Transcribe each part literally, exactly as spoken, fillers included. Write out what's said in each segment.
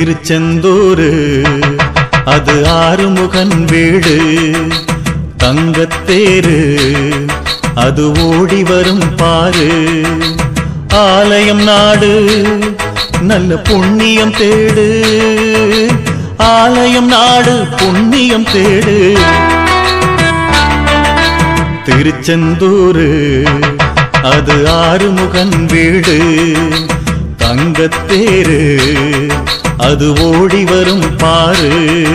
திருச்செந்தூர் அது ஆறுமுகன் வீடு தங்கத்தேரு அது ஓடி வரும் பாரு ஆலயம் நாடு நல்ல புண்ணியம் தேடு ஆலயம் நாடு புண்ணியம் தேடு திருச்செந்தூர் அது ஆறுமுகன் வீடு தங்கத்தேரு அது ஓடி வரும் பாரு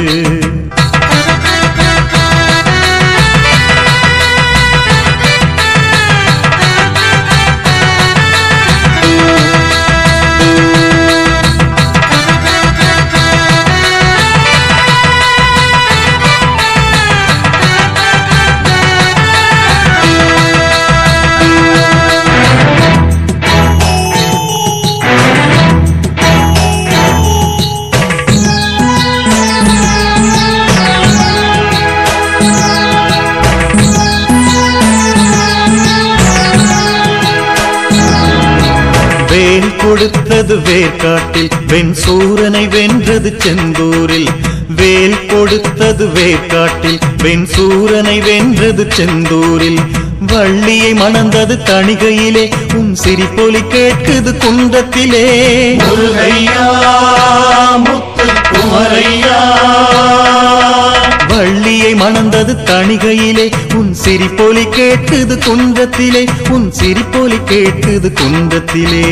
வேல் கொடுத்தது வேர்க்காட்டில் வெண் சூரனை வென்றது செந்தூரில் வேல் கொடுத்தது வேர்க்காட்டில் வெண் சூரனை வென்றது செந்தூரில் வள்ளியை மணந்தது தணிகையிலே உன் சிரிப்பொலி கேட்குது குன்றத்திலே முருகையா முத்து குமரையா வள்ளியை மணந்தது தணிகையிலே உன் சிரிப்பொலி கேட்குது குன்றத்திலே உன் சிரிப்பொலி கேட்குது குன்றத்திலே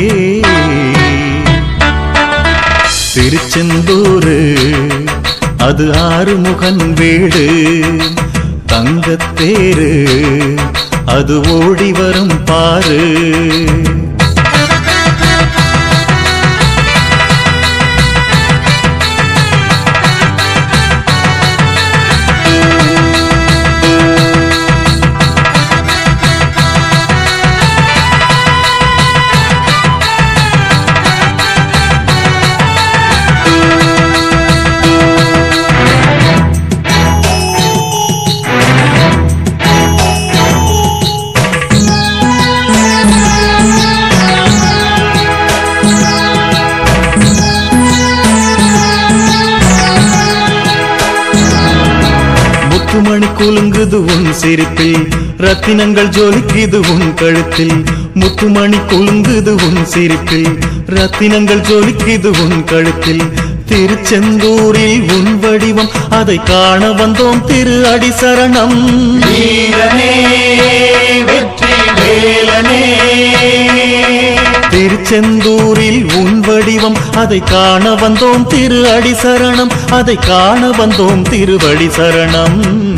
திருச்செந்தூர் அது ஆறுமுகன் வீடு தங்கத்தேரு அது ஓடி வரும் பாரு முத்துமணி குலுங்குது உன் சிரிப்பில் ரத்தினங்கள் ஜொலிக்குது உன் கழுத்தில் முத்துமணி குலுங்குது உன் சிரிப்பில் ரத்தினங்கள் ஜொலிக்குது உன் கழுத்தில் திருச்செந்தூரில் உன் வடிவம் அதை காண வந்தோம் திரு அடி சரணம் வீரனே வெற்றி வேலனே திருச்செந்தூரில் உன் வடிவம் அதை காண வந்தோம் திரு அடி சரணம் அதை காண வந்தோம் திருவடி சரணம்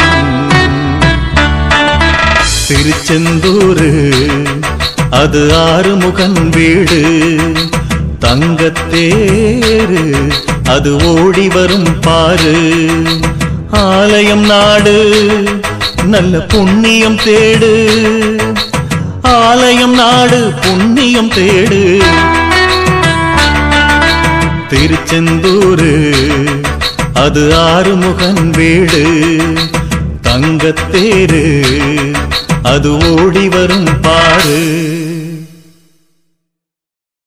திருச்செந்தூர் அது ஆறுமுகன் வீடு தங்கத்தேரு அது ஓடி வரும் பாரு ஆலயம் நாடு நல்ல புண்ணியம் தேடு ஆலயம் நாடு புண்ணியம் தேடு திருச்செந்தூர் அது ஆறுமுகன் வீடு தங்கத்தேரு அது ஓடி வரும் பாரு